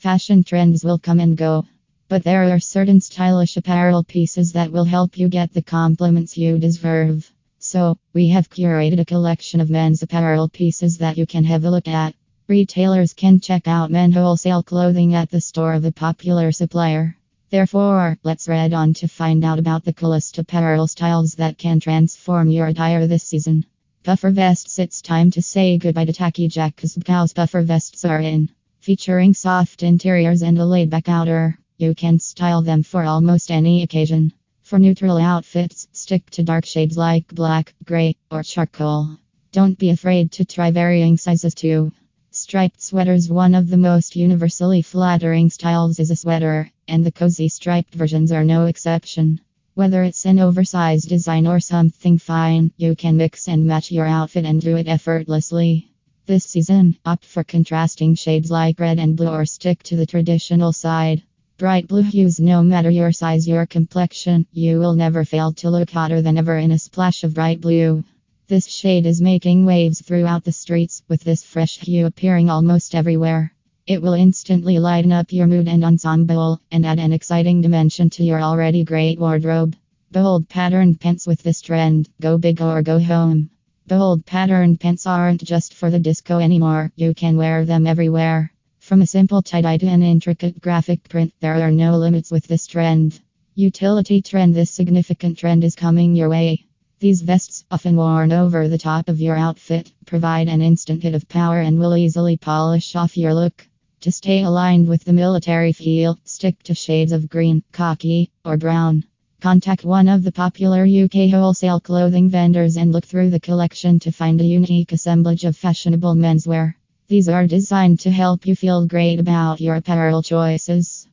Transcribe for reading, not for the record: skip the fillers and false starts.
Fashion trends will come and go, but there are certain stylish apparel pieces that will help you get the compliments you deserve. So, we have curated a collection of men's apparel pieces that you can have a look at. Retailers can check out men wholesale clothing at the store of a popular supplier. Therefore, let's read on to find out about the coolest apparel styles that can transform your attire this season. Puffer vests. It's time to say goodbye to tacky jackets because puffer vests are in. Featuring soft interiors and a laid-back outer, you can style them for almost any occasion. For neutral outfits, stick to dark shades like black, gray, or charcoal. Don't be afraid to try varying sizes too. Striped sweaters. One of the most universally flattering styles is a sweater, and the cozy striped versions are no exception. Whether it's an oversized design or something fine, you can mix and match your outfit and do it effortlessly. This season, opt for contrasting shades like red and blue or stick to the traditional side. Bright blue hues. No matter your size, your complexion, you will never fail to look hotter than ever in a splash of bright blue. This shade is making waves throughout the streets, with this fresh hue appearing almost everywhere. It will instantly lighten up your mood and ensemble, and add an exciting dimension to your already great wardrobe. Bold patterned pants. With this trend, go big or go home. Bold patterned pants aren't just for the disco anymore, you can wear them everywhere. From a simple tie-dye to an intricate graphic print, there are no limits with this trend. Utility trend. This significant trend is coming your way. These vests, often worn over the top of your outfit, provide an instant hit of power and will easily polish off your look. To stay aligned with the military feel, stick to shades of green, khaki, or brown. Contact one of the popular UK wholesale clothing vendors and look through the collection to find a unique assemblage of fashionable menswear. These are designed to help you feel great about your apparel choices.